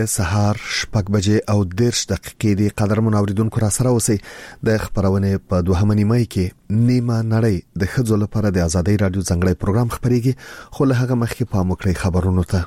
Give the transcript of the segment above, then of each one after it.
سهار 6:10 د قدرمن اوریدونکو را سره اوسئ د خبرونه په 2 مای کې نیمه نړۍ د ښځو لپاره د ازادۍ رادیو څنګه پروګرام خبريږي خو له هغه مخکې په موکړی خبرونو ته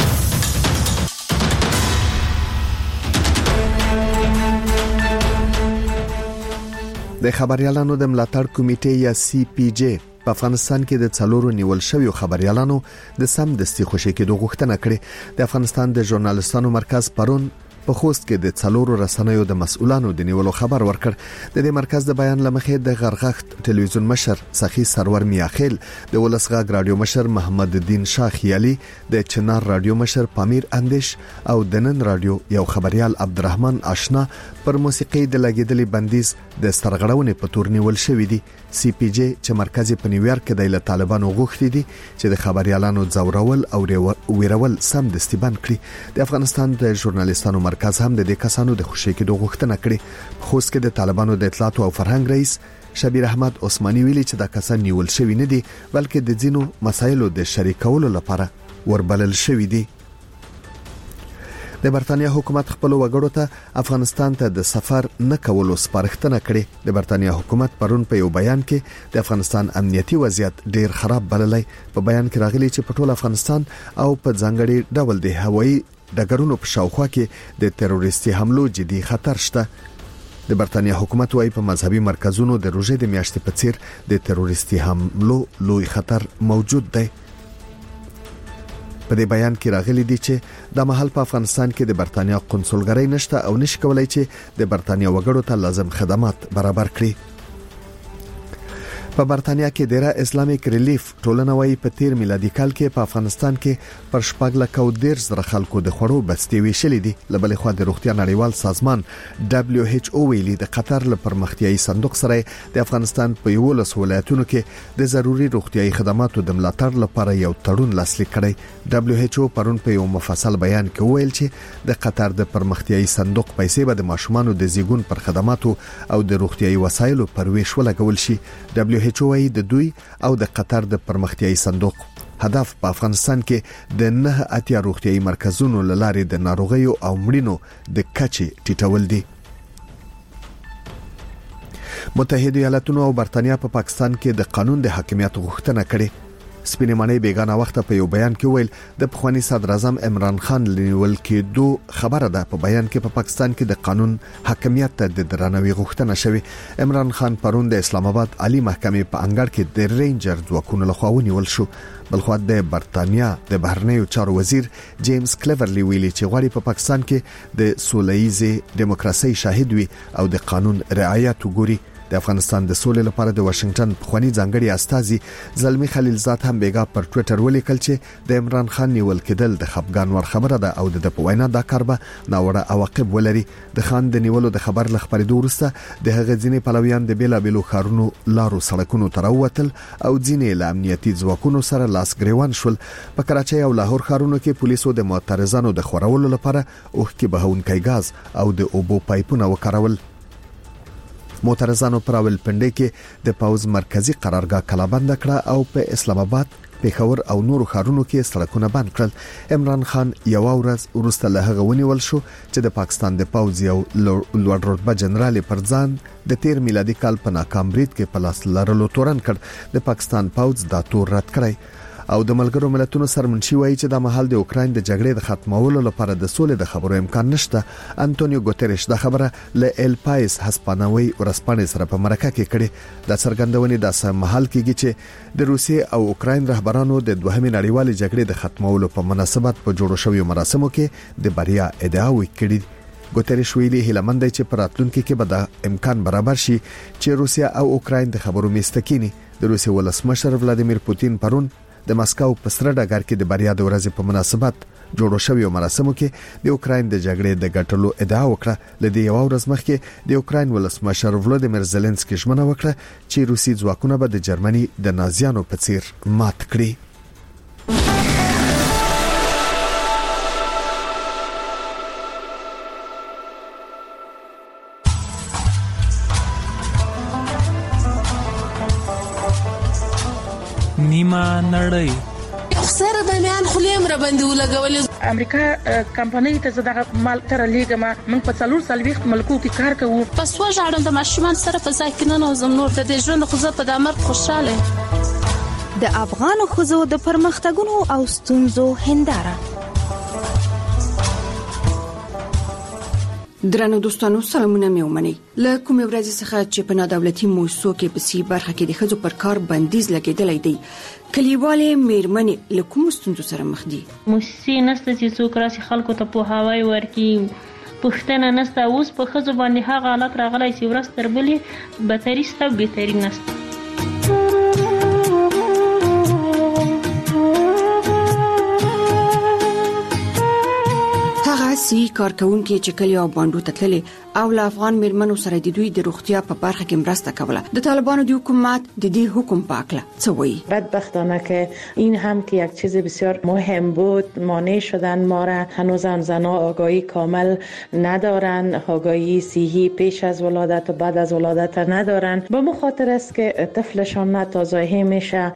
د خبريالانو د ملاتړ کمیټې یا CPJ په افغانستان کې د څلورو نیول شویو خبريالانو د سم دستي خوشي کېدو غوښتنه کړې. د افغانستان د ژورنالستانو مرکز پرون په خوست کې د څلورو رسنیو د مسؤلانو د نیولو خبر ورکړ. د دې مرکز د بیان لمخې د غرغښت ټلویزیون مشر سخی سرور میاخیل، د ولسغږ رادیو مشر محمد الدین شاه خیالي، د چنار رادیو مشر پامیر اندیش او د نن رادیو یو خبريال عبدالرحمن آشنا پر موسیقي د لګیدلې بندیز د سرغړونې په تور نیول شوې دي. CPJ چې مرکزي په نیویارک کې د طالبانو غوښتي دي چې د خبريالانو ځورول او ویرول سم دستي بند کړي. د افغانستان د ژورنالستانو مرکز هم د دې کسانو د خوشي کېدو غوښتنه کړې. خوست کې د طالبانو د اطلاعات او فرهنګ رئیس شبیر احمد عثماني ویلي چې دا کسان نیول شوی نه دي بلکې د ځینو مسایلو د شریکولو لپاره وربلل شوی دي. د برتانیا حکومت خپل وګړو ته افغانستان ته د سفر نه کولو سپارښتنه کړې. د برتانیا حکومت پرون په یو بیان کې د افغانستان امنیتي وضعیت ډیر خراب بللی. په بیان کې راغلي چې په ټول افغانستان او په ځانګړي ډول د هوایي ډګرونو په شاوخوا کې د تروریستي حملو جدي خطر شته. د برتانیا حکومت وايي په مذهبي مرکزونو د روزې د میاشتې په څیر د تروریستي حملو لوی خطر موجود دی. په دې بیان کې راغلي دي چې د محل په افغانستان کې د برتانیا قونسلګرۍ نشته او نشي کولای چې د برتانیا وګړو ته لازم خدمات برابر کړي. په برتانیا کې ډیره اسلامیک ریلیف ټولنه وايي په 13 میلادي کال کې په افغانستان کې پر 4,100,000 خلکو د خړو بستي ویشلې دي. لبل خو د روغتیا نړیوال سازمان WHO ویلي د قطر له پرمختیايي صندوق سره د افغانستان په 11 ولایتونو کې د ضروري روغتیايي خدماتو د ملاتړ لپاره یو تړون لاسلیک کړی. WHO پرون په یو مفصل بیان کې ویل چې د قطر د پرمختیايي صندوق پیسې به د ماشومانو د زیږون پر خدماتو او د روغتیايي وسایلو پر ویش ولګول شي. WHO د دوی او د قطر د پرمختیايي صندوق هدف په افغانستان کې د 9 روغتیايي مرکزونو لارې د ناروغیو او مړینو د کچې ټیټول دي. متحده ایالاتونو او برتانیا په پاکستان کې د قانون د حاکمیت غوښتنه کړې. سپینې معنی بیگانه وخت په یو بیان کې ویل د پخوانی صدر اعظم عمران خان لنیول کېدو خبره ده. په بیان کې په پاکستان کې د قانون حاکمیت ته د درناوي غوښتنه شوې. عمران خان پرون د اسلام آباد عالی محکمې په انګړ کې د رینجر ځواکونو لخوا ونیول شو. بلخو د برتانیا د بهرنیو چارو وزیر جیمز کلیورلی ویلي چې غواړي په پاکستان کې د سولهییزې دیموکراسي شاهد وي او د قانون رعایت وګوري. د افغانستان د سولې لپاره د واشنگټن پخوانی ځانګړي استازي زلمی خلیلزاد هم بیګا پر ټوئیټر ولیکل چې د عمران خان نیول کېدل د خپګان ور خبره ده او د په وینا دا کار به ناوړه عواقب ولري. د خان د نیولو د خبر لخبرېدو وروسته د هغه ځینې پلویان د بیلابېلو ښارونو لارو سړکونو ته راووتل او ځینې له امنیتي ځواکونو سره لاس ګریوان شول. په کراچۍ او لاهور ښارونو کې پولیسو د معترضانو د خورولو لپاره اوښکې بهونکی غاز او د اوبو پایپونه وکارول. معترضانو پر راولپنډي کې د پاوز مرکزی قرارګاه کلابند کړه او په اسلام آباد، پېښور او نورو ښارونو کې سړکونه بند کړل. عمران خان یو ورځ وروسته له هغه ونیول شو چې د پاکستان د پاوز یو لوړ رتبه جنرال پر ځان د 13 میلادي کال په ناکام برید کې په لاس لرلو تورن کړ. د پاکستان پاوز دا تور رد کړی او د ملګرو ملتونو سرمنشي وایي چې د محل د اوکراین د جګړې د ختمولو لپاره د سولې د خبرو امکان نشته. انټونیو ګوتریش دا خبره له ال پایس هسپانوي ورسپانې سره په مرکه کې کړې. د څرګندونې د سم محل کېږي چې د روسیې او اوکراین رهبرانو د دوهمې نړیوالې جګړې د ختمولو په مناسبت په جوړو شویو مراسمو کې د بریا ادعا وکړي. ګوتریش ویلي هیلمند دی چې په راتلونکي کې به د امکان برابر شي چې روسیه او اوکراین د خبرو میستکینی. د روسیې ولسمشر ولادیمیر پوتین پرون د مسکو په سره ډګر کې د بریا د ورځې په مناسبت جوړو شویو مراسمو کې د اوکراین د جګړې د ګټلو ادعا وکړه. لدې یو ورځ مخکې د اوکراین ولسمشر ولادیمیر زيلنسکي ژمنه وکړه چې روسي ځواکونه به د جرمني د نازیانو په څیر مات کړي. نیمه نړۍ سره باندې خلیم را باندې ولګولې. امریکا کمپنۍ ته زړه مال تر لیګما موږ په 4 ملکو کې کار کوو. پس وژاړم د ماشومان سره په ځای کې نه نوزم نور د ژوند خو زه په دمر خوشاله. د افغان خزو د پرمختګونو او ستونزو هنداره. درنو دوستانو سلامونه مې ومني. له کومې ورځې څخه چې په نادولتي موسسو کې په سی برخه کې د خزو پر کار بندیز لګیدلای دی، کلیوالې میرمنې له کوم ستونزو سره مخ دي؟ موسسې نشته چې څوک راسي خلکو ته پوهاوی ورکړي، پښتنه نشته. اوس په خزو باندې هغه حالت راغلی چې ورځ تر بلې بدتري سته، بهتري نشته. سی کارکونکو چې کلی او باندو تتللي او له افغان میرمنو سره د دوی د روغتیا په برخه کې مرسته کوله. د طالبانو د حکومت د دې حکم پاکله څه وایي؟ بدبختانه که این هم که یک چیز بسیار مهم بود مانع شدن ما را. هنوز هم زنها آگاهی کامل ندارن، آگاهی صحی پیش از ولادت و بعد از ولادت ندارن. به مخاطر است که طفلشان ناتازایی میشه.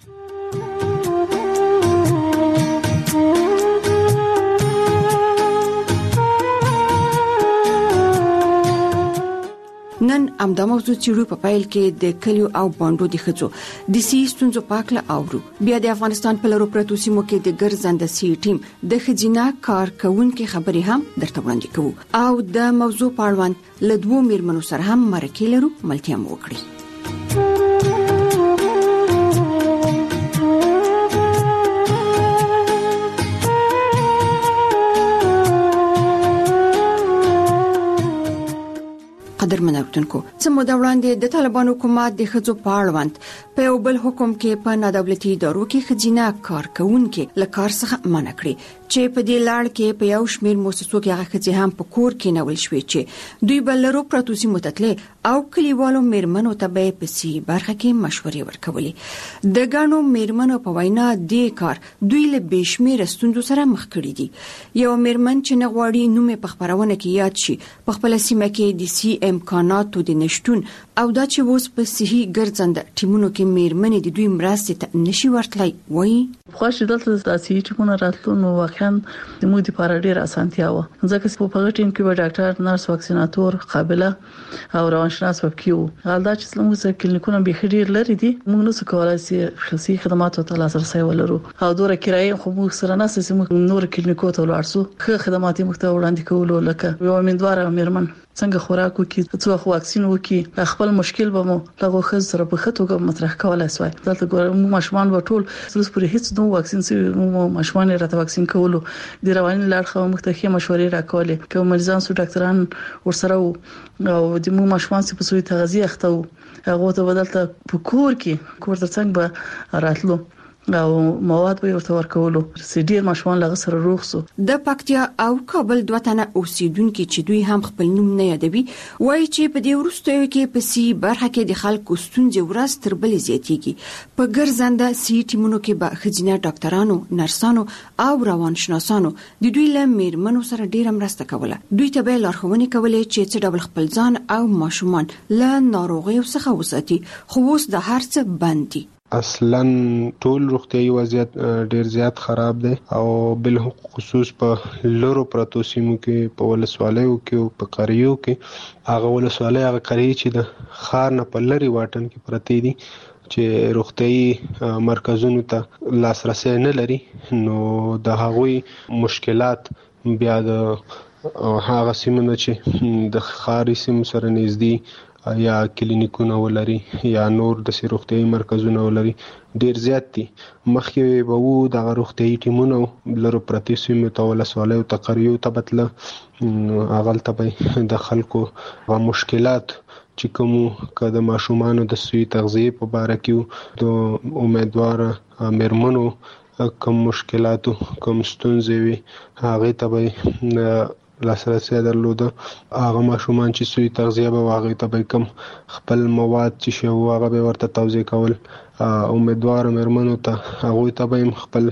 نن امدا موضوع چیرو په پایل کې د کلیو او باندو د خځو د سی ستونزو پاکله اورو. بیا د افغانستان په لورو پرتو سیمو کې د ګرځنده سی ټیم د خځینا کارکونکو خبرې هم درته وړاندې کوو او د موضوع په اړوند له دوه میرمنو سره هم مرکه لرو ملتیا مو وکړي. قدرمن اورېدونکو، څه موده وړاندې د طالبانو حکومت د خځو په اړوند په یو بل حکم کې په نادولتي ادارو کې خځینا کارکونکو له کار څخه منع کړي چې په دې لړ کې په یو شمېر مؤسسو کې هغه خځې هم په کور کې نول شوې چې دوی بل لرو پروتوسي متتلې او کلیوالو میرمنو ته به په سی برخه کې مشورې ورکولې. د ګڼو میرمنو په وینا دې کار دوی له بشمیر ستونزو سره مخ کړي دي. یو میرمن چې نغواړي نوم په خبرونه کې یاد شي په خپل سیمه کې د سی امکاناتو د نشټون او دا چې اوس په صحي ګرځنده ټیمونو کې میرمنې د دوی مرستې ته نشي ورتلای وایي. خوښ دلته د صحي ټیمونو راتلو نو واقعا د موږ لپاره ډېر اسانتیا و، ځکه چې په هغه ټیم کې به ډاکټر، نرس، واکسیناتور، قابله او روانشناس وکیو. حالدا چې زموږ کلینیکونه به ډېر لري دي، موږ نو څه کولای شي خصوصي خدماتو ته لاسرسي ولرو او دوره کرایه خو موږ سره نه سې موږ نور کلینیکو ته ولاړ شو. ښه خدمات موږ ته وړاندې کولو لکه یو امیندواره میرمن څنګه خوراک وکي، څو واکسین وکي، خپل مشکل به مو لغه خز سره په خطوګه مطرح کولای شوی. دلته ګورم ماشومان به ټول سروس پرې هیڅ نو واکسین سي مو ماشومان راته واکسین کولو د رواني لړ خو مختلفه مشورې راکولې کوم مریضان سو ډاکټران ورسره او د مو ماشومان سي په سوې تغذیه اخته هغه ته بدلته په کور کې کور ترڅنګ به راتلو او مواد به ورته ورکولو چې ډیر ماشومان لغه سره روغ سو. د پکتیا او کابل دوه تنه اوسیدونکو چې دوی هم خپل نوم نه یادوي وایي چې په دې وروستیو کې په سی برخه کې د خلکو ستونزې ورځ تر بلې زیاتېږي. په ګرځنده سی ټیمونو کې به خځینه ډاکټرانو، نرسانو او روانشناسانو د دوی له میرمنو سره ډیر مرسته کوله. دوی ته به لارښوونې کولې چې څه ډول خپل ځان او ماشومان له ناروغیو څخه وساتي، خو اوس د هر څه بند دي. اصلا ټول روغتيایي وضعیت ډیر زیات خراب دی او بل خصوص په لورو پرتو سیمو کې په ولسوالیو کې او په قریو کې هغه ولسوالۍ هغه قریه چې د خار نه په لري واټن کې پرتی دي چې روغتيایي مرکزونو ته لاسرسي نه لري، نو د هغوی مشکلات بیا د هغه سیمو چې د خاري سیمو سره نږدې یا کلینیکونه ولري یا نور د روغتيایي مرکزونه ولري ډیر زیات دي. مخکې به وو د روغتيایي ټیمونو لرو پرتی سیمو ته ولسوالیو ته قریو ته بتله اغل ته د خلکو غو مشکلات چې کوم کده ماشومان د سوي تغذیه په اړه کې د امیدوار میرمنو کوم مشکلات کوم ستونزې وي هغه ته لاسرسي درلوده. هغه ماشومان چې سوي تغذیه به واغې ته به کم خپل مواد چې شو هغه به ورته توزیع کول. امیدوار میرمنو ته هغه ته به خپل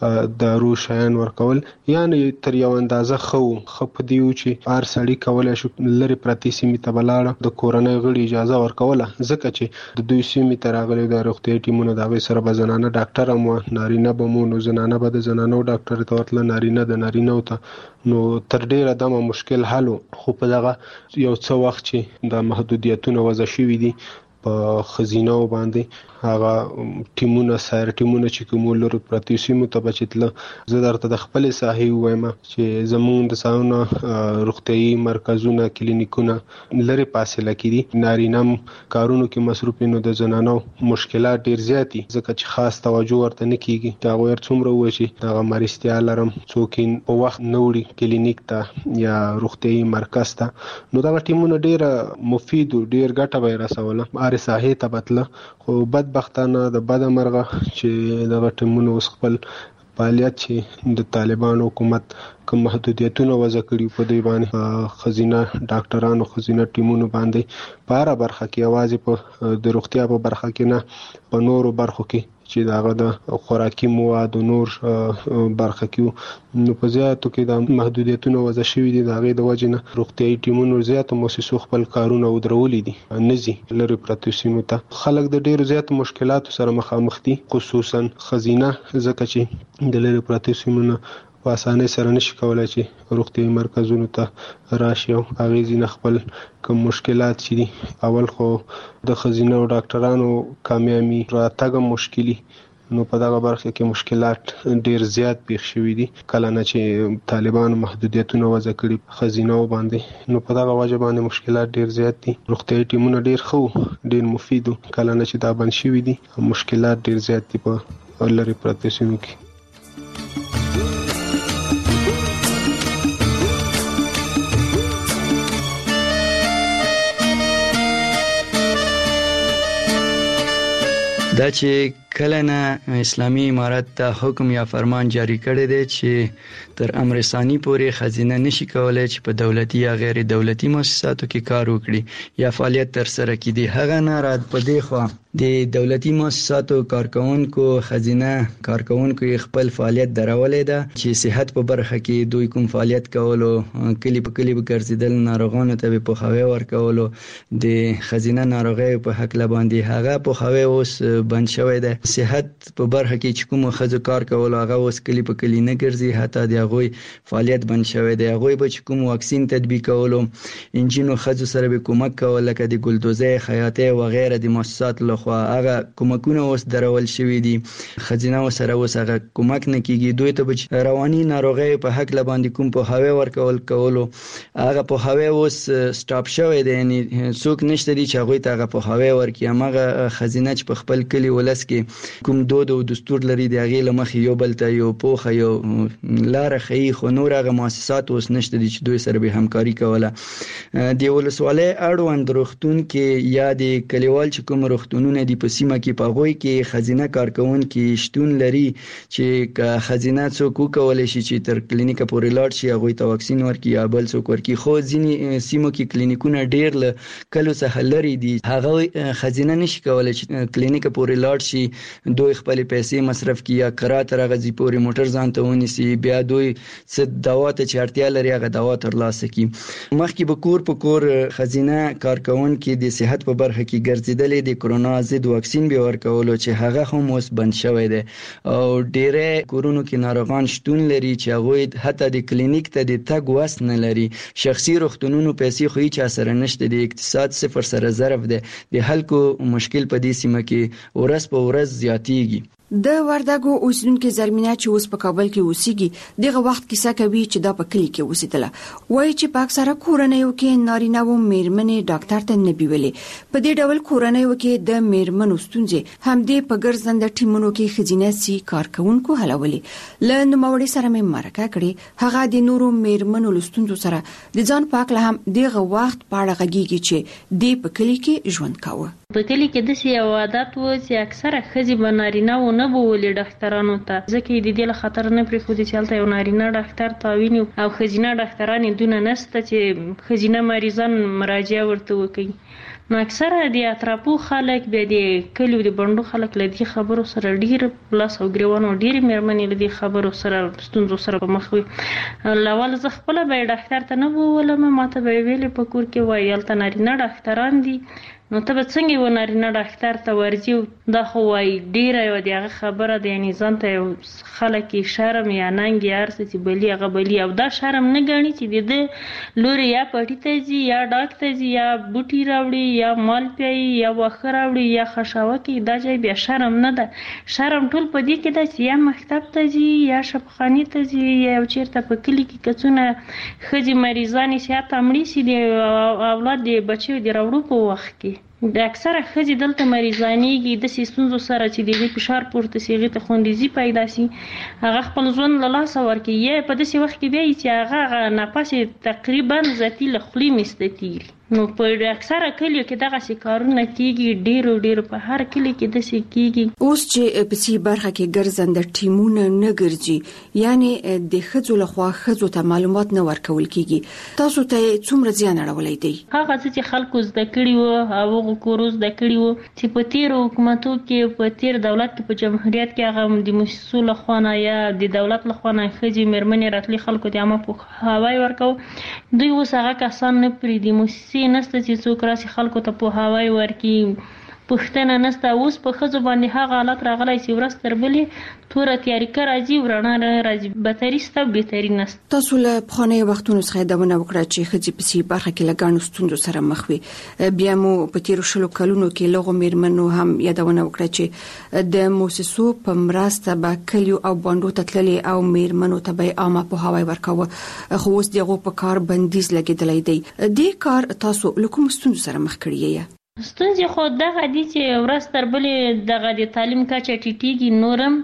دارو شیان ورکول یعنی تر یو اندازه خو په دیو چې هر سړی کولای شو لری پرتی سیمه ته بلاړه د کورنۍ غړي اجازه ورکوله ځکه چې د دوی سیمه ته راغلي د روغتي ټیمونو د غوي سره بزنانه ډاکټر مو نارینه به مو نو زنانه به د زنانو ډاکټر ته ورتل نارینه د نارینه ته نو تر ډیره دمه مشکل حل خو په دغه یو څه وخت چې د محدودیتونو وضع شوي دي په خزینه باندې هغه ټیمونه سایر ټیمونه چې کوم لور پرتی سیمو ته بچتله زه درته د خپل ساحي وایم چې زمون د ساونه روغتي مرکزونه کلینیکونه لری فاصله کړي نارینم کارونو کې مصروف نو د زنانو مشکلات ډیر زیاتی ځکه چې خاص توجه ورته نه کیږي دا غوړ څومره وشي دا مرستیا لرم څوکین په وخت نوړي کلینیک ته یا روغتي مرکز ته نو دا ټیمونه ډیر مفید ډیر ګټه به رسوله هر ساحه ته بتله خو بدبختانه د بد مرغه چې د ټیمونو اوس خپل فعالیت چې د طالبان حکومت کوم محدودیتونه وضع کړي په دې باندې خزینه ډاکټرانو خزینه ټیمونو باندې په هر برخه کې आवाज په د روغتیا په برخه کې نه په نورو برخو کې چې داغه د خوراکي مواد او نور برخه کې نو په زیاتو کې د محدودیتونو وضع شوي دي داغه د وجنه روغتيایي ټیمونو زیات مؤسسو خپل کارونه ودرولې دي نزي لری پراتو سیمو ته خلک د ډیرو زیات مشکلاتو سره مخامخ دي خصوصا خزینه ځکه چې د لری پراتو سیمو په اسانه سره نشي کولای چې روغتيایي مرکزونو ته راشي او هغه ځین خپل کوم مشکلات چې دي اول خو د خزینه او ډاکټرانو کامیابی راتګ مشکلی نو په دغه برخه کې مشکلات ډیر زیات پیښ شوي دي کله نه چې طالبان محدودیتونه وضع کړي خزینه باندې نو په دغه وجه باندې مشکلات ډیر زیات دي روغتيایي ټیمونه ډیر ډیر مفید کله نه چې دا بند شوي دي مشکلات ډیر زیات دي په لری پراتو سیمو کې دا چې کله نه اسلامي امارت ته حکم یا فرمان جاری کړی دی چې تر امر ثانی پورې خزینه نشي کولای چې په دولتي یا غیر دولتي مؤسساتو کې کار وکړي یا فعالیت تر سره کړي هغه نه رات پدې خو د دولتي مؤسساتو کارکونکو خزینه کارکونکو خپل فعالیت درولې ده چې صحت په برخه کې دوی کوم فعالیت کولو کلی په کلی ګرځیدل ناروغانو ته په خوي ورکولو د خزینه ناروغي په حق لباندې هغه په خوي اوس بند شوی ده صحت په برخه کې چې کوم خزو کار کول هغه اوس کلی په کلی نه ګرځي حتی د هغه فعالیت بند شوی دی هغه به چې کوم واکسین تطبیق کولو انجینو خزو سره به کومک کول لکه د ګلدوزه خیاطه و غیره د مؤسسات لخوا هغه کومکونه اوس درول شوی دي خزینه سره اوس هغه کومک نه کیږي دوی ته رواني ناروغي په حق لباندې کوم په هوا ورکول کولو هغه په هوا اوس سټاپ شوی دی یعنی څوک نشته دي چې هغه ته په هوا ورکی هغه خزینه چې په خپل کلی ولس کې کوم دود او دستور لري د هغه لمخ یو بل ته یو پوخه یو لار خي خو نور هغه مؤسسات اوس نشته دي چې دوی سره به همکاري کوله د ولسوالۍ اړوند روغتون کې یا د کلیوال چې کوم روغتونونه دي په سیمه کې په غوي کې خزینه کارکون کې شتون لري چې خزینه څوک کولای شي چې تر کلینیک پورې لاړ شي هغه ته واکسین ورکړي یا بل څوک ورکړي خو ځینې سیمو کې کلینیکونه ډیر کلو څخه لري دي هغه خزینه نشي کولای چې کلینیک پورې لاړ شي دوی خپل پیسې مصرف کړي یا قرات راغزي پورې موټر ځان ته ونیسي بیا دوی څه دوا ته چارتیا لري هغه دوا ترلاسه کړي مخکې به کور په کور خزینه کارکون کې د صحت په برخه کې ګرځیدلې د کرونا ضد واکسین به ورکولو چې هغه هم اوس بند شوی دی او ډېر کورونو کې ناروغان شتون لري چې هغه حتی د کلینیک ته د تګ وس نه لري شخصي روغتونونو پیسې خو هیڅ اثر نشته د اقتصاد صفر سره ضرب دی د خلکو مشکل په دې سیمه کې ورځ په ورځ زیاتیږي د وردګو اوسیدونکو زرمینه چې اوس په کابل کې اوسېږي دغه وخت کیسه کوي چې دا په کلی کې اوسېدله وایي چې په اکثره کورنیو کې نارینه و میرمنې ډاکټر ته نه بیولې په دې ډول کورنیو کې د میرمنو ستونزې همدې په ګرځنده ټیمونو کې خزینه سي کارکونکو حلولې ل نوموړي سره مې مرکه کړې هغه د نورو میرمنو لستونزو سره د ځان پاک له هم دغه وخت په اړه غږیږي چې د په کلی کې ژوند کاوه په کلی کې د سی عادت و چې اکثره خزي بنارینه و نه بولې ډاکټرانو ته ځکه د دې له خطر نه پرې خو دي چې یو نارینه ډاکټر تعوین او خزینه ډاکټران دونه نسته چې خزینه مریضان مراجعه ورته وکړي. نو اکثره د اطرافو خلک به د کلیو د بندو خلک لدی خبرو سره ډیر پلاس او ګریوانو ډیر مېرمنې لدی خبرو سره ستونزو سره په مخ وي. لاول زه خپل به ډاکټر ته نه بولم، ماته به ویلې په کور کې وایي تل نارینه ډاکټران دي، نو ته به څنګه و نارینه ډاکټر ته ورځي؟ دا خو وایي ډیره یو دغه خبره د یعنی ځان ته خلک شرم یا ننګ یا ارس چې بلی هغه بلی او دا شرم نه ګڼي چې د لوري یا پټی ته ځي یا ډاکټر ځي یا بوټي راوړي یا مال پیي یا وخه راوړي یا خشاوه کې، دا ځای بیا شرم نه ده. شرم ټول په دې کې ده چې یا مکتب ته ځي یا شفخاني ته ځي یا چیرته په کلی کې کڅونه خځې مریضانې سیات امړي سي د اولاد د بچو د راوړو په وخت کې د اکثره خځې دلته مریضانېږي د ستونزو سره چې د فشار پورته سي، هغې ته خوندیزي پیدا سي، هغه خپل ژوند له لاسه ورکوي یا په داسې وخت کې بیا چې هغه نفس تقریبا ذاتي له خولې مستتېږي. نو په اکثره کلیو کې دغه کارونه کیږي، ډیرو په هر کلی کې داسې کیږي. اوس چې په سي برخه کې ګرځنده ټیمونه نه ګرځي، یعنی د خځو لخوا خځو ته معلومات نه ورکول کیږي، تاسو ته څومره زیان اړولی دی؟ هغه چې خلکو زده کړي وو او کورس د کړي وو چې په تیر حکومتو کې په تیر دولت کې په جمهوریت کې هغه د مسؤل لخوا یا د دولت لخوا خځې مېرمنې راتلي خلکو ته عامه په هواي ورکو، دوی اوس هغه کسان نه پریدي موسسې نسته چې څوک راسي خلکو ته په هواي ورکي، پښتنه نسته. اوس په خځو باندې هغه حالت راغلی چې ورځ تر بلې توره تیاریکه راځي ورڼا راځي، بهتري سته بهتري نسته. تاسو له پخوانیو وختونو څخه یادونه وکړه چې خځې په سي برخه کې له ګڼو ستونزو سره مخ وي، بیا مو په تیرو 20 کلونو کې لغو مېرمنو هم یادونه وکړه چې د موسسو په مرسته به کلیو او باندو ته تللي او مېرمنو ته به عامه په هواي ورکاوه، خو اوس دغه په کار بندیز لګیدلی دی. دې کار تاسو له کوم ستونزو سره مخ کړی یې؟ ستونزې خو دغه دي چې ورځ تر بلې دغه د تعلیم کچه ټیټیږي نورم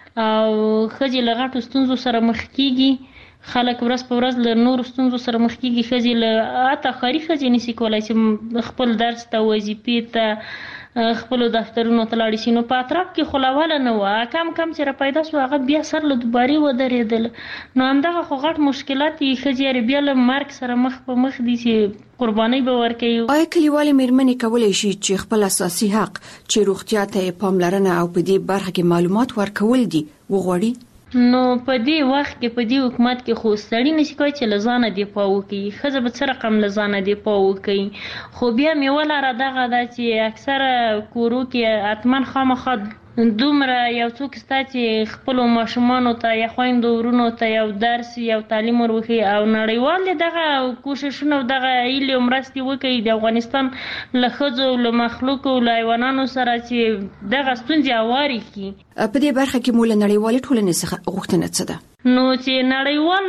او ښځې له غټو ستونزو سره مخ کیږي، خلک ورځ په ورځ له نورو ستونزو سره مخ کیږي. ښځې له حتی ښاري ښځې نشي کولای چې خپل درس ته وظیفې ته خپل دفترونو ته لاړ شي. نو په اطراف کې خلاواله نه و، کم چې را پیدا سو هغه بیا سر له دوباري ودرېدل. نو همدغه خو غټ مشکلات یې ښځې بیا له مرګ سره مخ په مخ دي چې قرباني به ورکوي. آیا کلیوالې مېرمنې کولی شي چې خپل اساسي حق چې روغتیا ته پاملرنه او په دې برخه کې معلومات ورکول دي وغواړي؟ نو په دې وخت کې په دې حکومت کې خو سړی نشي کوي چې لزانه دفاع وکړي، ښځه به څه رقم لزانه دفاع وکړي. خو بیا مې ولاره دغه ده چې اکثره کورو کې حتما خامخا دومره یو څوک ستا چې خپلو ماشومانو ته یا خویندو ورونو ته یو درس یو تعلیم ورخي او نړیوال دغه کوششونه او دغه هیلې او مرستې وکړي د افغانستان له ښځو له مخلوقو له حیوانانو سره چې دغه ستونزې هوارې کړي. په دې برخه کې مو له نړیوالې ټولنې څخه غوښتنه څه ده؟ نو چې نړیوال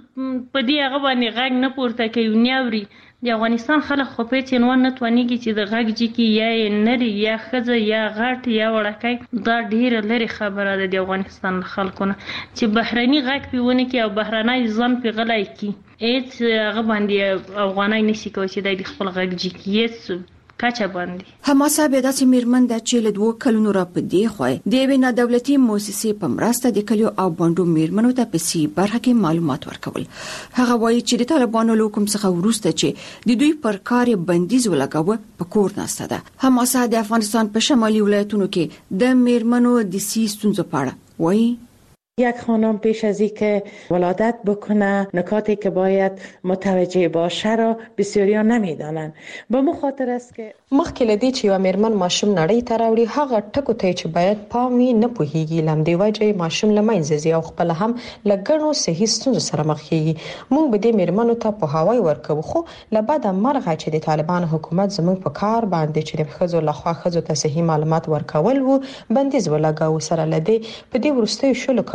په دې هغه باندې غږ نه پورته کوي نه اوري. د افغانستان خلک خو په چینوان نه توانېږي چې د غږ جکي یا نری یا ښځه یا غټ یا وړکی، دا ډیره لري خبره ده د افغانستان خلکو نه چې بهرني غږ پیونه کې او بهرنی ځان پی غلی کی هیڅ هغه باندې افغانای نشي کوي چې د خپل غږ جکي هیڅ کچه باندې. حماسه به داسې مېرمن ده چې له 2 کلونو را پدې خوای د یوې نادولتي مؤسسې په مرسته د کلیو او باندو مېرمنو ته په سي برخه کې معلومات ورکول. هغه وایي چې د طالبانو له حکم څخه وروسته چې د دوی پر کار بندیز ولګاوه په کور ناسته ده. حماسه د افغانستان په شمالي ولایتونو کې د مېرمنو د سي ستونزو په اړه وایي. یک خانم پیش از اینکه ولادت بکنه نکاتی که باید متوجه باشه را بسیاریا نمیدانند. به مو خاطر است که مخکې لدی چې یو مېرمن ماشوم نړۍ ته راوړي هغه ټکو ته چې باید پام وي نه پوهیږي، لمدې وجه ماشوم له منځه ځي او خپل هم له ګڼو صحي ستونزو سره مخ کیږي. موږ به دې مېرمنو ته پوهاوی ورکوو، خو له بده مرغه چې د طالبان حکومت زموږ په کار باندې چې د ښځو لخوا ښځو ته صحي معلومات ورکول وو بندیز ولګاوه. سره لدی په دې وروستیو 20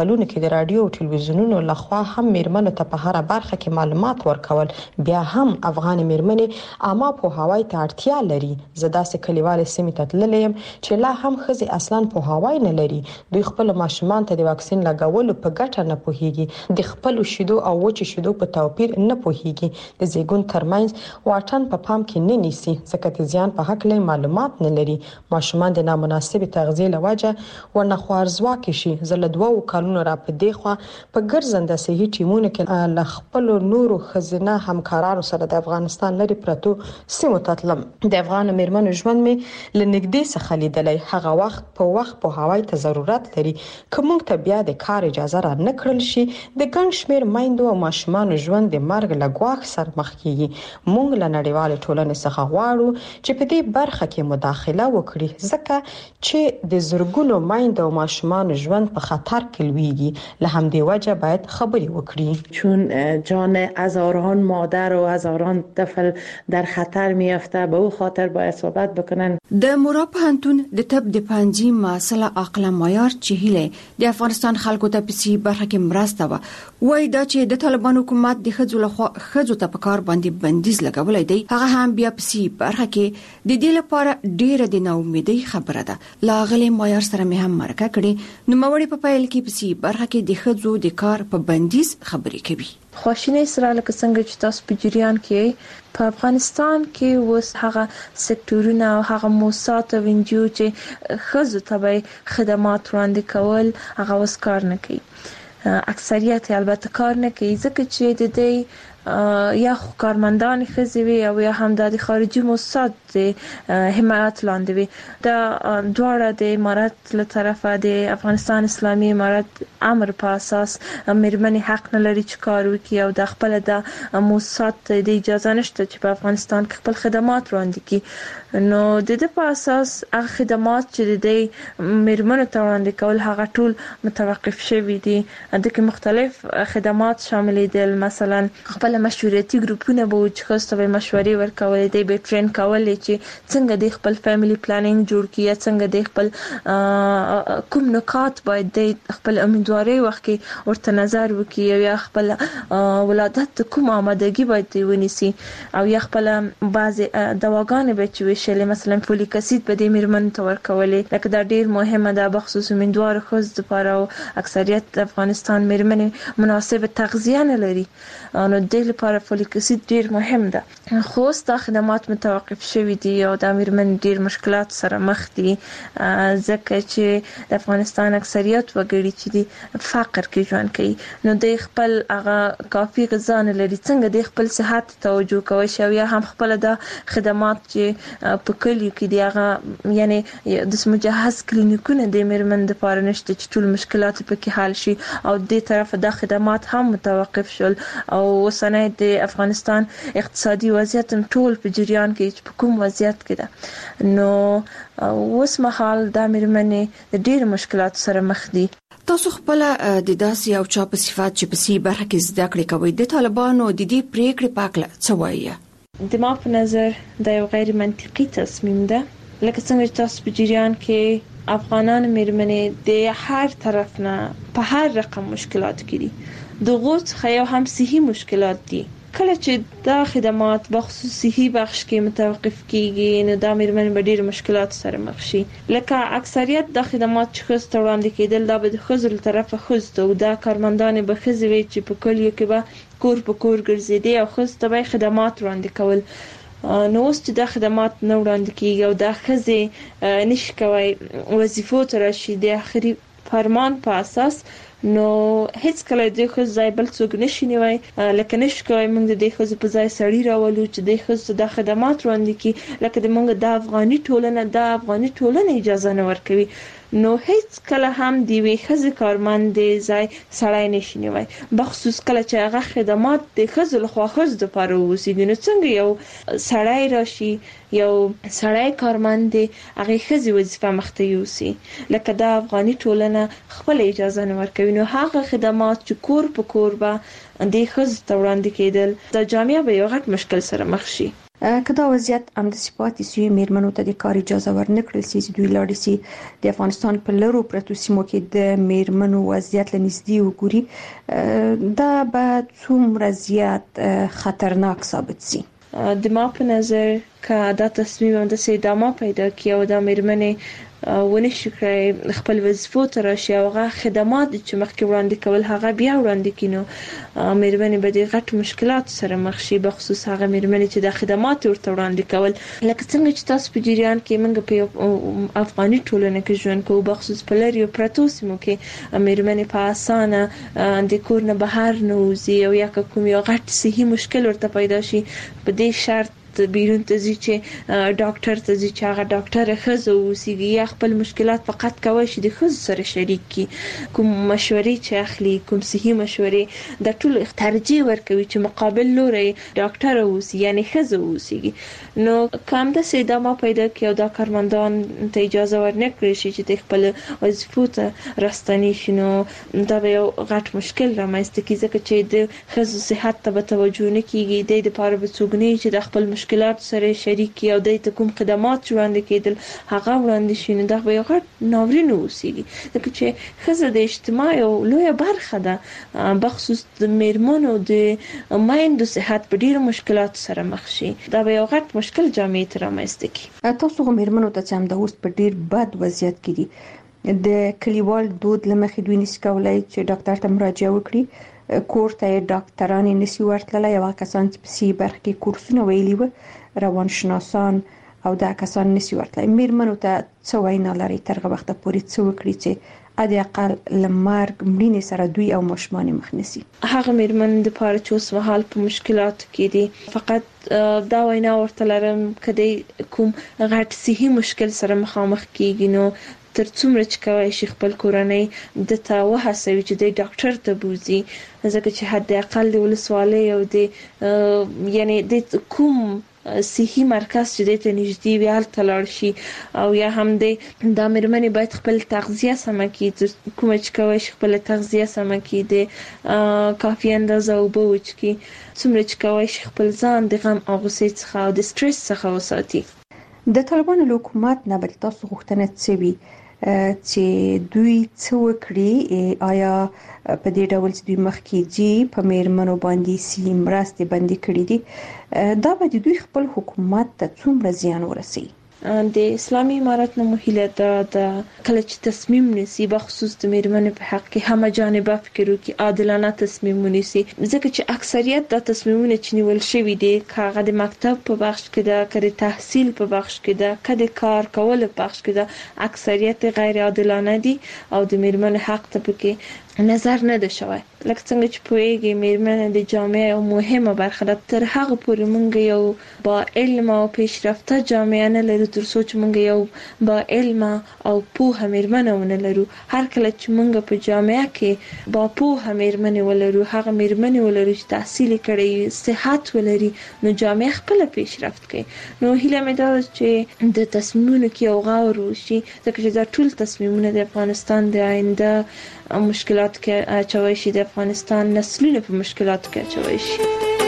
کالونو کې د رادیو او ټلویزیونونو لخوا هم میرمنو ته په هر برخه کې معلومات ورکول بیا هم افغان میرمنې عامه په هوای ته اړتیا لري. زدا سه کلیوال سیمه ته تللم چې لا هم خزي اصلا په هوای نه لري. دوی خپل ماشومان ته د واکسین لګولو په ګټه نه پوهیږي. د خپل شیدو او وچ شیدو په توپیر نه پوهیږي. د زیګون ترمنځ واټن په پام کې نه نیسي ځکه چې ځان په حق له معلومات نه لري. ماشومان د نامناسب تغذیه لوجه ورنه خوارزواکي شي. زله 2 کالونو را په دی خو په ګرځنده صحي ټیمونو کې ل خپل نورو خزینه همکارانو سره د افغانستان لري پرتو سیمو تطلم. د افغان میرمنو ژوند می لنګدې څخه لیدلای. هغه وخت په هوای ته ضرورت لري. کوم ته بیا د کار اجازه را نه کړل شي د ګڼ شمیر مایندو او ماشومان ژوند د مرګ لګواخ سر مخ کیږي. مونږ له نړیوال ټولنې څخه غواړو چې په دې برخه کې مداخله وکړي ځکه چې د زرګونو مایندو او ماشومان ژوند په خطر کې لویږي. له همدې وجه باید خبري وکړي چون جان هزاران مادر و هزاران طفل در خطر میافته. به او خاطر باید صحبت بکنن. د مورا پوهنتون د طب د پنځم مسله عقل معیار چهیله د افغانستان خلکو ته په سی برخه کې مرسته وای دا چې د طالبان حکومت د خځو ته په کار باندې بندیز لګولای دی. هغه هم بیا په سی برخه کې د دې لپاره ډیره د ناامیدۍ خبره ده. لاغلی معیار سره مې هم مرکه کړي. نو موري په پایل کې په سی برخه کې د خځو د کار په بندیز خبرې کوي. خواشینی سره لکه څنګه چې تاسو په جریان کې په افغانستان کې اوس هغه سکتورونه او هغه موسسات او انجیو چې خځو ته خدمات وړاندې کول هغه اوس کار نه کوي. اکثریت البته کار نه کوي ځکه چې د دې یا کارمندان خزوی او یا هم د خارجي موسسات حمایت لاندې وي. دا دواړه د امارات له طرفه د افغانستان اسلامي امارات امر په اساس میرمنې حق نه لري چې کار وکړي او د خپل د موسسات د اجازه نشته چې په افغانستان کې خپل خدمات وړاندې کړي. نو د دې په اساس هغه خدمات چې د میرمنو ته وړاندې کول هغه ټول متوقف شوي دي. د کې مختلف خدمات شامل دي. مثلا خپل مشورتي ګروپونه به چې خاصه به مشورې ورکولې دي به ټرین کولې چې څنګه د خپل فیملی پلانینګ جوړ کړي څنګه د خپل کوم نکات باید د خپل امیدواري وخت کې ورته نظر وکړي یا خپل ولادت کوم آمادګي باید ونیسي او یا خپل بعض دواګانې به چې وشلې مثلا فولیک اسید به د میرمن ته ورکولې لکه دا ډیر مهمه ده بخصوص امیدوار خود لپاره او اکثریت د افغانستان میرمنې مناسب تغذیه نه لري. نو د لپاره فولیک اسید ډیر مهم ده. خو ست خدمات متوقف شوي دي او د میرمن ډیر مشکلات سره مخ دي ځکه چې د افغانستان اکثریت وګړي چې دي فقر کې ژوند کوي. نو د خپل هغه کافي غذا نه لري څنګه د خپل صحت توجه کوي شو یا هم خپل د خدمات چې په کلیو کې دی هغه یعنی د مجهز کلینیکونه د میرمن د لپاره نشته چې ټول مشکلات پکې حل شي او د طرف د خدمات هم متوقف شول او وسنه د افغانستان اقتصادي وضعیت ټول په جریان کې چې په کوم وضعیت کې ده. نو اوس مهال د میرمنې د ډېر مشکلات سره مخ دي. تاسو خپل د داسې او چا په صفات چې په سی برخه کې زده کړې کوي د طالبانو د دې پریکړې پاکله څه وایي؟ د ما په نظر د یو غیر منطقي تصمیم ده. لکه څنګه چې تاسو په جریان کې افغانان میرمنې د هر طرف نه په هر رقم مشکلات کې دي. د غوث خیا هم صحي مشکلات دي. کله چې دا خدمات بخصوص صحي بخش کې متوقف کیږي نو دا میرمن به ډېر مشکلات سره مخ شي. لکه اکثریت د خدمات چې خص وړاندې کېدل دا به د خزر طرفه خص او دا کارمندان به خزوي چې په کلیو کې به کور په کور ګرځېدي او خص ته به خدمات وړاندې کول. نو اوس چې دا خدمات نه وړاندې کیږي او دا خزي نشي کوي وظیفو تر شي د اخري فرمان په اساس نو هیڅ کله د خو ځای بل څوک نشي نیوي لکه نشي کوي موږ د خو په ځای سړی راولو چې د خو د خدمات وړاندې کی لکه د موږ د افغاني ټولنه اجازه نه ورکوي. نو هیڅ کله هم دی وی خزي کارمند ځای سړی نشي نیوي بخصوص کله چې هغه خدمات د خزل خو خز د پاره وسیږي. نو څنګه یو سړی راشي یو سړی کارمند هغه خزي وظیفه مخته یوسي لکه د افغاني ټولنه خپل اجازه نه ورکوي. نو هغه خدمات چې کور په کور به د خز ته وړاندې کېدل د جامعه به یو غټ مشکل سره مخ شي. کدا وضعیت هم د صفات سي میرمنو ته د کار اجازه ورنکړل سي چې دوی لاړ سي د افغانستان په لرو پرتو سیمو کې د میرمنو وضعیت لنږدې وګوري دا به څومره زیات خطرناک ثابت سي. د ما په نظر که دا تصمیم د سیدامه پیدا کیو د میرمنې ونشي کړی خپل وظیفو ته راشي او هغه خدمات چې مخکې وړاندې کول هغه بیا وړاندې کینو میرمنې به د غټ مشکلات سره مخ شي بخصوص هغه میرمنې چې د خدمات ورته وړاندې کول لکه څنګه چې تاسو په جریان کې موږ په افغاني ټولنه کې ژوند کوو بخصوص په لري پرتو سیمو کې میرمنې په اسانه د کور نه بهر نه وځي او یا کوم یو غټ صحي مشکل ورته پیدا شي په دې شرط بیرون ته ځي چې ډاکټر ته ځي چې هغه ډاکټر خزه اوسېږي یا خپل مشکلات فقط کوي چې د خزو سره شریک کی کوم مشورې چې اخلي کوم صحي مشورې د ټول ترجیح ورکوي چې مقابل لوري ډاکټر اوسي یعنی خزه اوسېږي نو کوم د سیدامه پیدا کیو د کارمندان ته اجازه ورنکړي شي چې د خپل وظیفو ته راستنی شنو دا یو غټ مشکل رامنځته کیږي چې د خزو صحت ته توجه نه کیږي د لپاره به څوګنی چې د خپل مشکلات سره شریک یا د کوم خدمات وړاندې کېدل هغه وړاندې شي نو دا به یو غټ ناورین اوسېږي ځکه چې ښځه د اجتماع یو لویه برخه ده بخصوص د میرمنو د میندو صحت په ډیرو مشکلاتو سره مخ شي دا به یو غټ مشکل جامعې ته رامنځته کړي. تاسو میرمنو ته چې هم د اوس په ډیر بد وضعیت کې دي د کلیوال دود لمخې دوی نس کولای چې ډاکټر ته مراجعه وکړي کور ته ډاکټران نسی ورتللی یو کسان چې په سی برخه کې کورسونه ویلي و روانشناسان او دا کسان نسی ورتللی میرمنو ته څه وینا لري ترغه وخت پورې څه وکړي چې ادي اقل لمرګ مړینې سره دوی او ماشومان مخ نسی هغه میرمن د پاره چې اوس مهال په مشکلات کې دي فقط دا وینا ورته لرم کدی کوم غټ صحي مشکل سره مخامخ کیږي نو تر څومره چې کوي شي خپل کورنۍ د تا وهڅوي چې د ډاکټر ته بوزي ځکه چې حد اقل د ولسوالۍ او د یعنی د کوم صحي مرکز چې د نږدې ویال تلاړ شي او یا هم د میرمنې باید خپل تغذیه سم کړي کوم چې کوي خپل تغذیه سم کړي د کافي اندازه او بوج کې څومره چې کوي خپل ځان د غم او غوسې څخه او د سټرس څخه وساتي. د طالبانو حکومت نه بل تاسو غوښتنه څه وی چې دوی څه وکړي آیا په دې ډول چې دوی مخکې دي په میرمنو باندې سي مرستې بندي کړې دي دا به دوی خپل حکومت ته څومره زیان ورسوي. د اسلامي امارت نه مهله د کله چې تصمیم نیسي بخصوص د میرمنو په حق کې هم جانبه فکر وکړي عادلانه تصمیم ونیسي ځکه چې اکثریت د تصمیمونو چې نیول شوی دي کاغه د مکتب په بخش کې د کړي تحصیل په بخش کې د کډه کار کول په بخش کې د اکثریت غیر عادلانه دي او د میرمنو حق ته پکې نظر نه ده شوی لکه څنګه چې پوهیږي میرمنې د جامعه یو مهمه برخه ده تر هغه پورې مونږ یو با علم او پیشرفته جامعه نه لرو تر څو چې مونږ یو با علم او پوهه میرمنې ونه لرو هر کله چې مونږ په جامعه کې با پوهه میرمنې ولرو هغه میرمنې ولرو چې تحصیل کړي صحت ولري نو جامعه خپل پیشرفت کوي نو هیله مې ده چې د تصمیمونو کې یو غور وشي ځکه چې دا ټول تصمیمونه د افغانستان د آینده مشکلات کې اچوي شي د افغانستان نسلونه په مشکلات کې اچوي شي.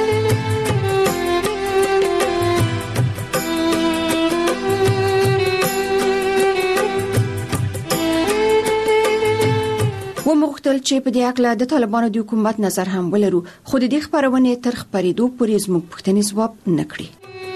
ومغتل چې په دې اړه د طالبانو د حکومت نظر هم ولرو خو د دې خبرونه تر خبرېدو پورې زموږ پوښتنې ځواب نکړي.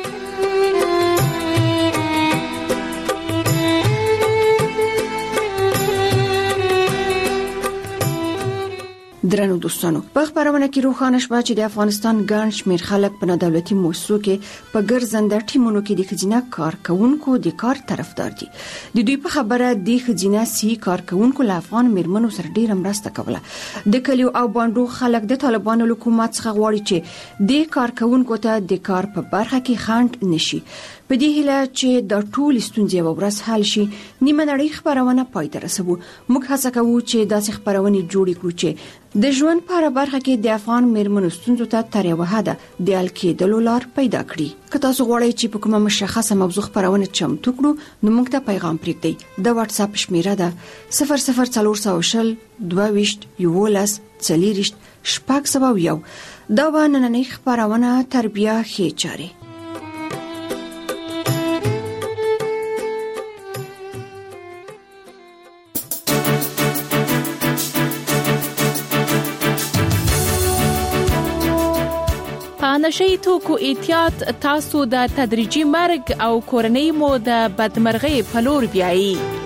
درنو دوستانو په خبرونه کې روښانه شوه چې د افغانستان ګڼ شمېر خلک په دولتي مؤسسو کې په ګرځنده ټیمونو کې د خزینه کارکونکو د کار طرفدار دي. د دوی په خبره د خزینه سي کارکونکو له افغان میرمنو سره ډیره مرسته کوله. د کلیو او باندو خلک د طالبانو حکومت څخه غواړي چې د کارکونکو ته د کار په برخه کې خنډ نشي. په دې هیله چې د ټول ستونزې یو ورځ حل شي نیمه نړۍ خبرونه پای ته رسوو. موږ هڅه کوو چې داسې خبرونه جوړ کړو چې د ژوند په اړه برخه کې د افغان میرمنو ستونزو ته تر یو حده د حل کېدلو لار پیدا کړي. که تاسو غواړئ چې په کومه مشخصه موضوع خبرونه چمتو کړو نو موږ ته پیغام پرېږدئ. د واتس اپ شمیره ده 00420 22 11 40 شپږ 101. دا و نننۍ خبرونه تربیه خېچاري. نشي توکو احتیاط تاسو د تدریجي مرګ او کورنۍ مو د بدمرغۍ په لور بیایي.